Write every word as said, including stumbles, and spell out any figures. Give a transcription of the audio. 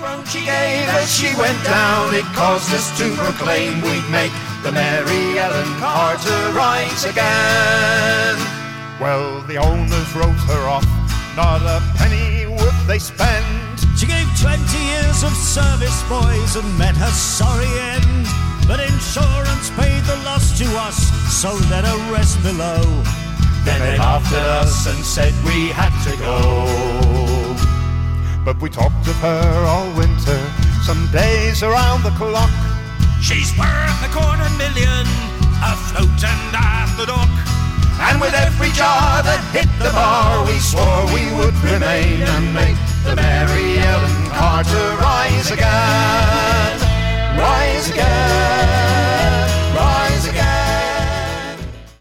groan she gave as she went down, it caused us to proclaim we'd make the Mary Ellen Carter rise again. Well, the owners wrote her off, not a penny would they spend. She gave twenty years of service, boys, and met her sorry end. But insurance paid the loss to us, so let her rest below. Then they laughed at us and said we had to go. But we talked of her all winter, some days around the clock. She's worth a quarter million, afloat and at the dock. And with every jar that hit the bar, we swore we would remain and make the Mary Ellen Carter rise again. Rise again. Rise